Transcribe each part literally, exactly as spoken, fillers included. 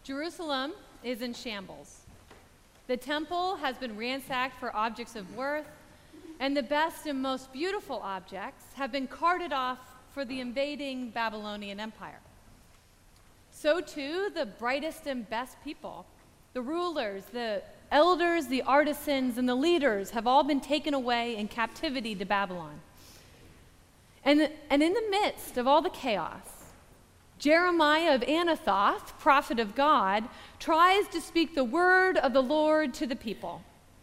Jerusalem is in shambles. The temple has been ransacked for objects of worth, and the best and most beautiful objects have been carted off for the invading Babylonian Empire. So too, the brightest and best people, the rulers, the elders, the artisans, and the leaders have all been taken away in captivity to Babylon. And, and in the midst of all the chaos, Jeremiah of Anathoth, prophet of God, tries to speak the word of the Lord to the people.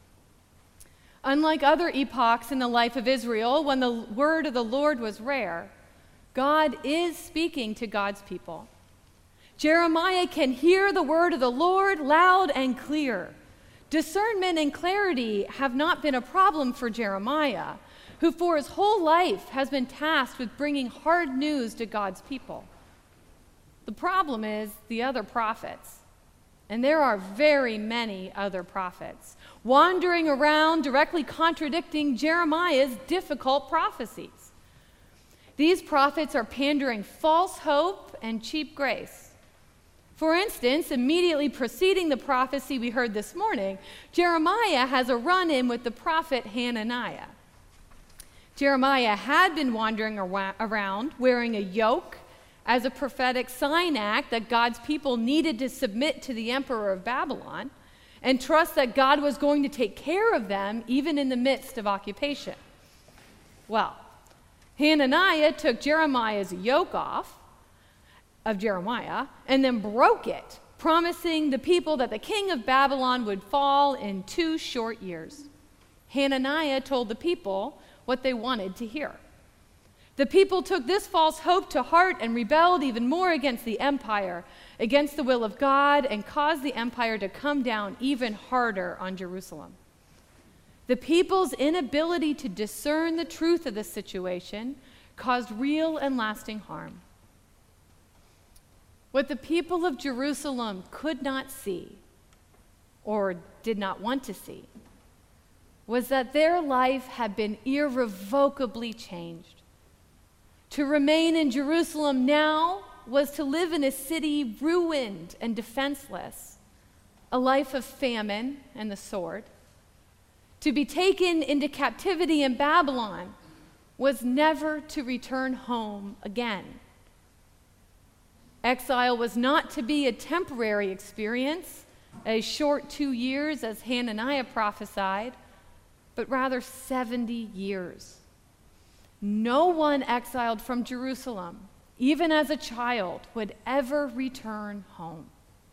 Unlike other epochs in the life of Israel, when the word of the Lord was rare, God is speaking to God's people. Jeremiah can hear the word of the Lord loud and clear. Discernment and clarity have not been a problem for Jeremiah, who for his whole life has been tasked with bringing hard news to God's people. The problem is the other prophets, and there are very many other prophets, wandering around directly contradicting Jeremiah's difficult prophecies. These prophets are pandering false hope and cheap grace. For instance, immediately preceding the prophecy we heard this morning, Jeremiah has a run-in with the prophet Hananiah. Jeremiah had been wandering around wearing a yoke as a prophetic sign act that God's people needed to submit to the emperor of Babylon and trust that God was going to take care of them even in the midst of occupation. Well, Hananiah took Jeremiah's yoke off of Jeremiah and then broke it, promising the people that the king of Babylon would fall in two short years. Hananiah told the people what they wanted to hear. The people took this false hope to heart and rebelled even more against the empire, against the will of God, and caused the empire to come down even harder on Jerusalem. The people's inability to discern the truth of the situation caused real and lasting harm. What the people of Jerusalem could not see, or did not want to see, was that their life had been irrevocably changed. To remain in Jerusalem now was to live in a city ruined and defenseless, a life of famine and the sword. To be taken into captivity in Babylon was never to return home again. Exile was not to be a temporary experience, a short two years as Hananiah prophesied, but rather seventy years. No one exiled from Jerusalem, even as a child, would ever return home.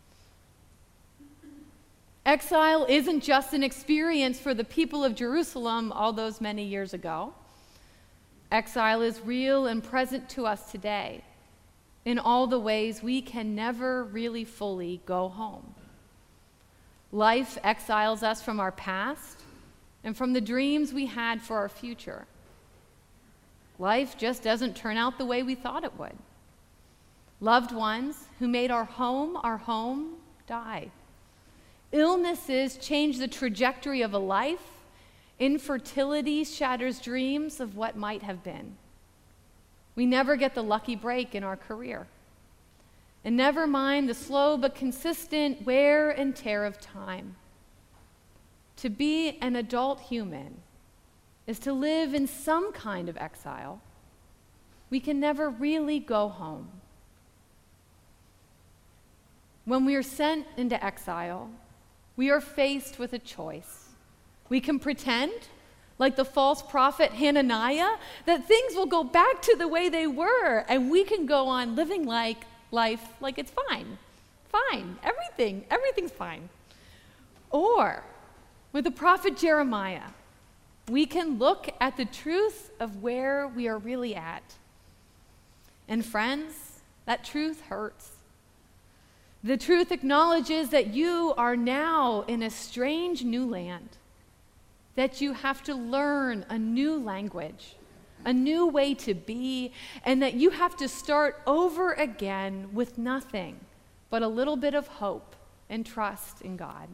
Exile isn't just an experience for the people of Jerusalem all those many years ago. Exile is real and present to us today in all the ways we can never really fully go home. Life exiles us from our past and from the dreams we had for our future. Life just doesn't turn out the way we thought it would. Loved ones who made our home our home die. Illnesses change the trajectory of a life. Infertility shatters dreams of what might have been. We never get the lucky break in our career. And never mind the slow but consistent wear and tear of time. To be an adult human is to live in some kind of exile. We can never really go home. When we are sent into exile, we are faced with a choice. We can pretend, like the false prophet Hananiah, that things will go back to the way they were, and we can go on living like life like it's fine. Fine. Everything, everything's fine. Or, with the prophet Jeremiah, we can look at the truth of where we are really at. And friends, that truth hurts. The truth acknowledges that you are now in a strange new land, that you have to learn a new language, a new way to be, and that you have to start over again with nothing but a little bit of hope and trust in God.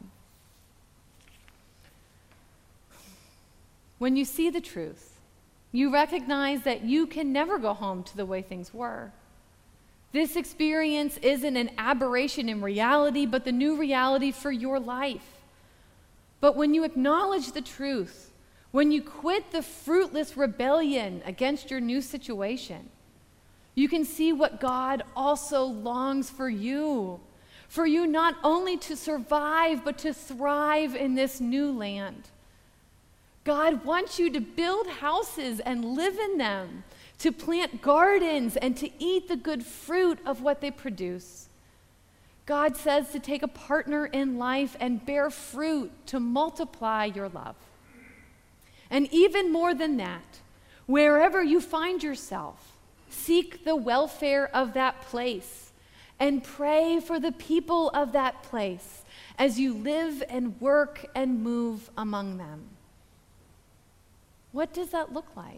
When you see the truth, you recognize that you can never go home to the way things were. This experience isn't an aberration in reality, but the new reality for your life. But when you acknowledge the truth, when you quit the fruitless rebellion against your new situation, you can see what God also longs for you. For you not only to survive, but to thrive in this new land. God wants you to build houses and live in them, to plant gardens and to eat the good fruit of what they produce. God says to take a partner in life and bear fruit to multiply your love. And even more than that, wherever you find yourself, seek the welfare of that place and pray for the people of that place as you live and work and move among them. What does that look like?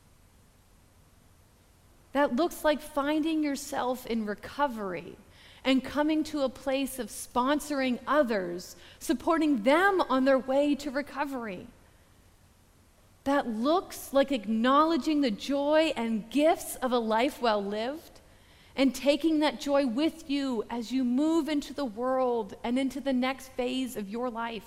That looks like finding yourself in recovery and coming to a place of sponsoring others, supporting them on their way to recovery. That looks like acknowledging the joy and gifts of a life well lived and taking that joy with you as you move into the world and into the next phase of your life.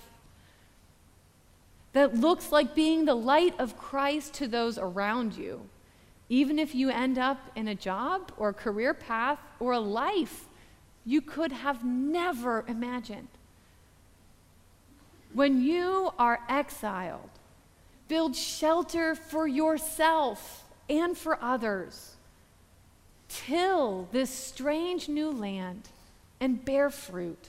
That looks like being the light of Christ to those around you, even if you end up in a job or a career path or a life you could have never imagined. When you are exiled, build shelter for yourself and for others. Till this strange new land and bear fruit.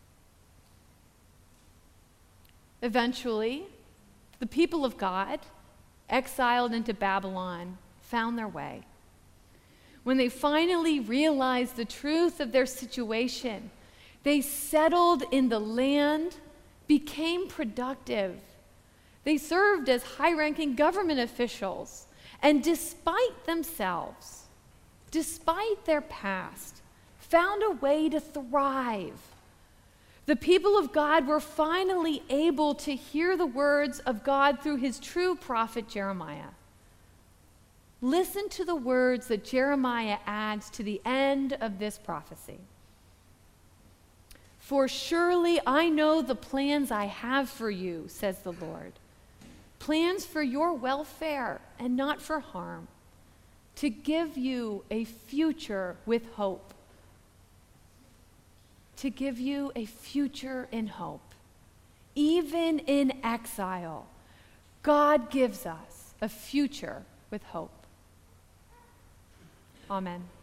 Eventually, the people of God, exiled into Babylon, found their way. When they finally realized the truth of their situation, they settled in the land, became productive. They served as high-ranking government officials, and despite themselves, despite their past, found a way to thrive. The people of God were finally able to hear the words of God through his true prophet Jeremiah. Listen to the words that Jeremiah adds to the end of this prophecy. For surely I know the plans I have for you, says the Lord. Plans for your welfare and not for harm, to give you a future with hope. To give you a future in hope. Even in exile, God gives us a future with hope. Amen.